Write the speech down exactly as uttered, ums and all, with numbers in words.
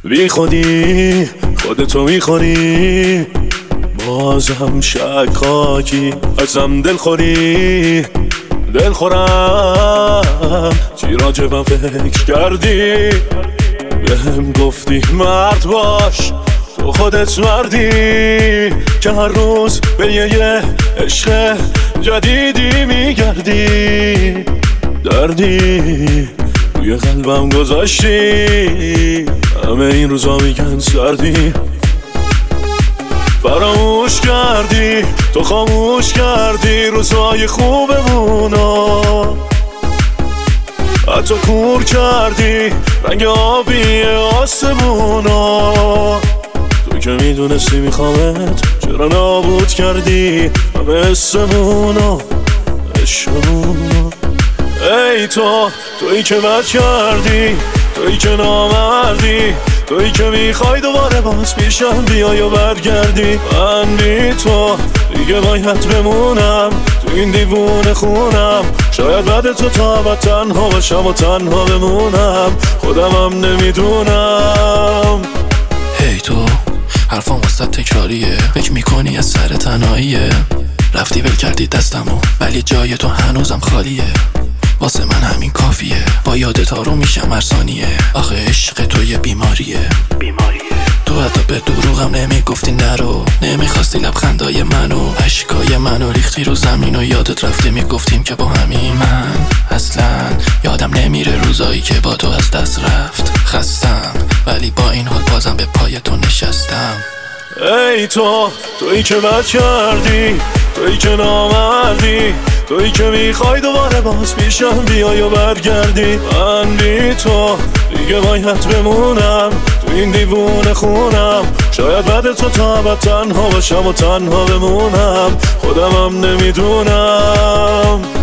بی خودی خودتو میخوری، بازم شکاکی ازم دلخوری. دلخورم چی راجبم فکر کردی، بهم گفتی مرد باش تو خودت مردی، که هر روز به یه عشق جدیدی میگردی. دردی توی قلبم گذاشتی، همه این روزا میگن سردی. فراموش کردی تو، خاموش کردی روزای خوبمونو، حتی کور کردی رنگ آبی آسمونو. تو که میدونستی میخوامت، چرا نابود کردی همه حسمونو عشقمونو. ای تو، تویی که بد کردی، تویی که نامردی، تویی که میخوای دوباره باز پیشم بیای و برگردی. من بی تو دیگه باید بمونم تو این دیوونه خونم، شاید بعد تو تا ابد تنها باشم و تنها بمونم، خودمم نمیدونم. هی تو، حرفام واسه تکراریه، فکر میکنی از سر تنهاییه. رفتی ول کردی دستمو، ولی جای تو هنوزم خالیه. واسه من همین کافیه، با یادت آروم میشم هر ثانیه. آخه عشق تو یه بیماریه بیماریه تو حتی به دروغم نمیگفتی نرو، نمیخواستی لبخندای منو، اشکای منو ریختی رو زمین و یادت رفته میگفتیم که با همین. من اصلا یادم نمیره روزایی که با تو از دست رفت. خستم ولی با این حال بازم به پای تو نشستم. ای تو، تویی که بد کردی، تویی که نامردی، تویی که میخوای دوباره باز پیشم بیای و برگردی. من بی تو دیگه باید بمونم تو این دیوونه خونم، شاید بعد تو تا ابد تنها باشم و تنها بمونم، خودمم نمیدونم.